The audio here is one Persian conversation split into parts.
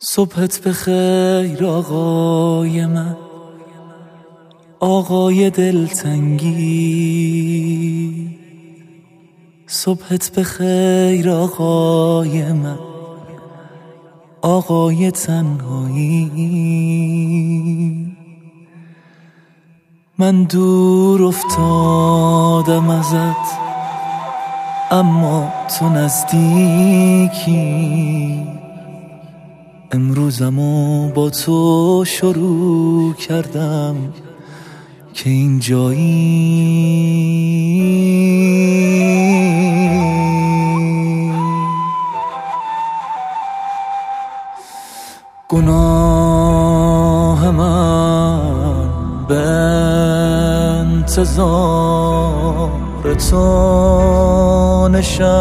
صبحت بخیر آقای من، آقای دلتنگی. صبحت بخیر آقای من، آقای تنهایی. من دور افتادم ازت اما تو نزدیکی. امروزمو با تو شروع کردم که اینجایی. گناه من به انتظار تو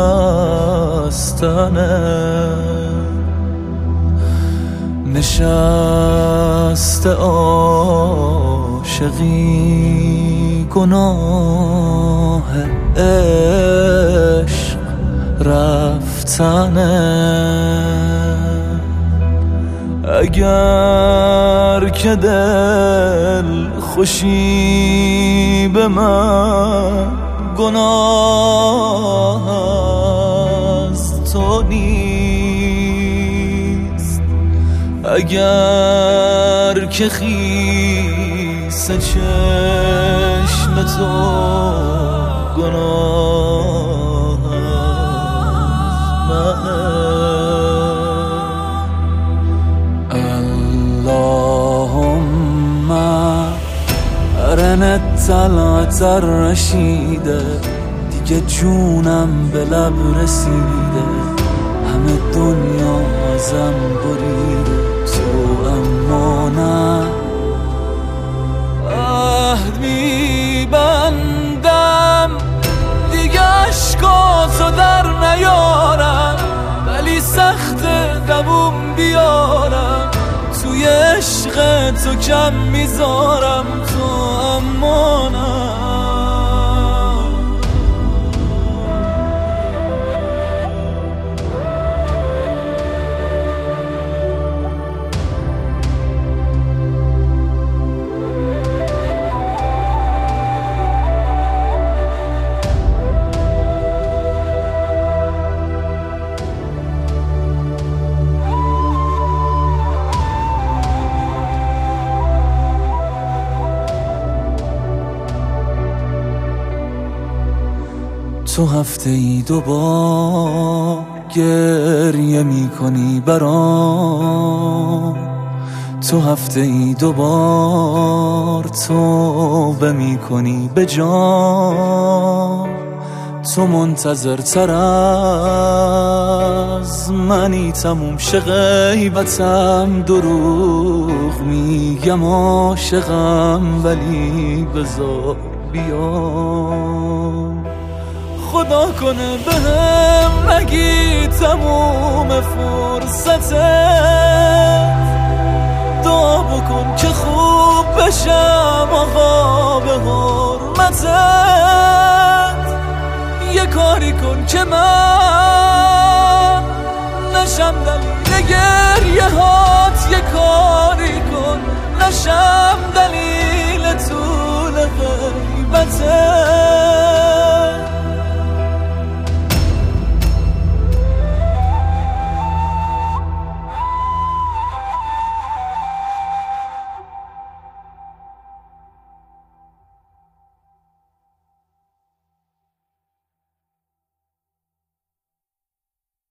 نشست عاشقی. گناه عشق رفتنه. اگر که دل خوشی به من گناه از تو نیست. اگر که خیس چشم تو گناه از منه. اللهم ارنا طلعت الرشیده. دیگه جونم به لب رسیده، همه دنیا ازم بریده، تو اما نه. عهد میبندم دیگه عشقاتو در نیارم، ولی سخت دووم بیارم. توی عشق تو کم میذارم، تو اما نه. تو هفته ای 2 بار گریه می کنی برام. تو هفته ای 2 بار توبه می کنی به جان. تو منتظر تر از منی تموم شه غیبتم. دروغ میگم عاشقم، ولی بذار بیام. خدا کنه بهم نگی تموم فرصتت. دعا بکن که خوب بشم آقا به حرمتت. یه کاری کن که من نشم دلیل گریه هات. یه کاری کن نشم دلیل طول غیبتت.